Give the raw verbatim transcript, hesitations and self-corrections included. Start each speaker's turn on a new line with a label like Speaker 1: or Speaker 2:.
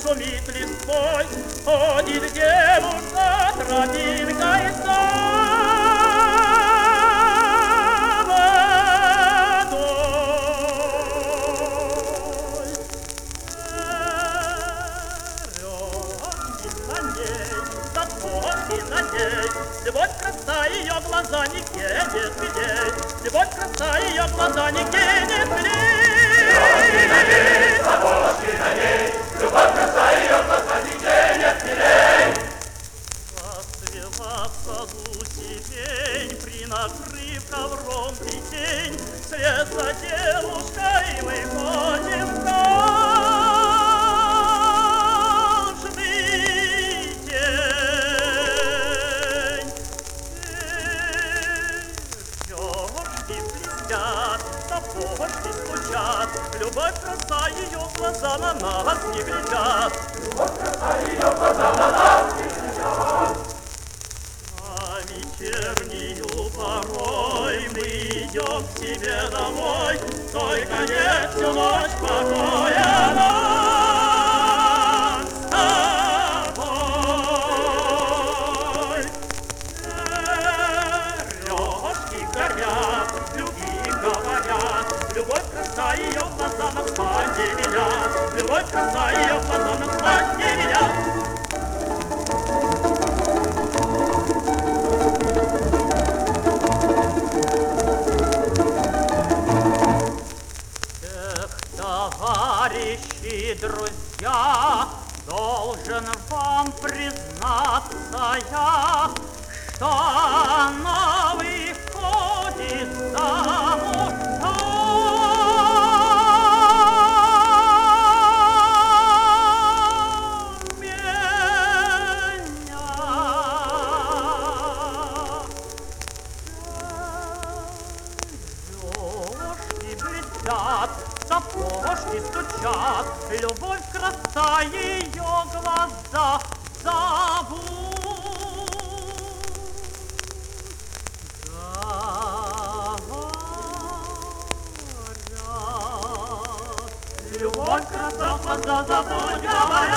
Speaker 1: шумит листвой, ходит девушка тропинкой любовь краса, ее глаза нигде нет видей. Любовь краса, ее глаза нигде нет видей.
Speaker 2: Сапожки на ней, сапожки на ней, любовь краса, ее глаза нигде нет видей.
Speaker 1: Расцвела в саду сирень, принакрыв ковром плетень, вслед за девушкой мы ходим в каждый день. Сережки блестят, сапожки стучат, любовь краса, ее глаза на нас не глядят.
Speaker 2: Любовь краса, ее глаза на нас не глядят.
Speaker 1: А вечернюю порой мы идем к себе домой, только нет всю ночь покоя нам с тобой. Сережки горят, любви говорят, любовь краса, ее глаза на спать не велят. Любовь краса, ее глаза на спать не велят. Товарищи, друзья, должен вам признаться я, что она выходит замуж за меня. Сережки блестят, сапожки стучат, любовь краса, ее глаза зовут. Говорят, любовь краса, глаза зовут, говорят.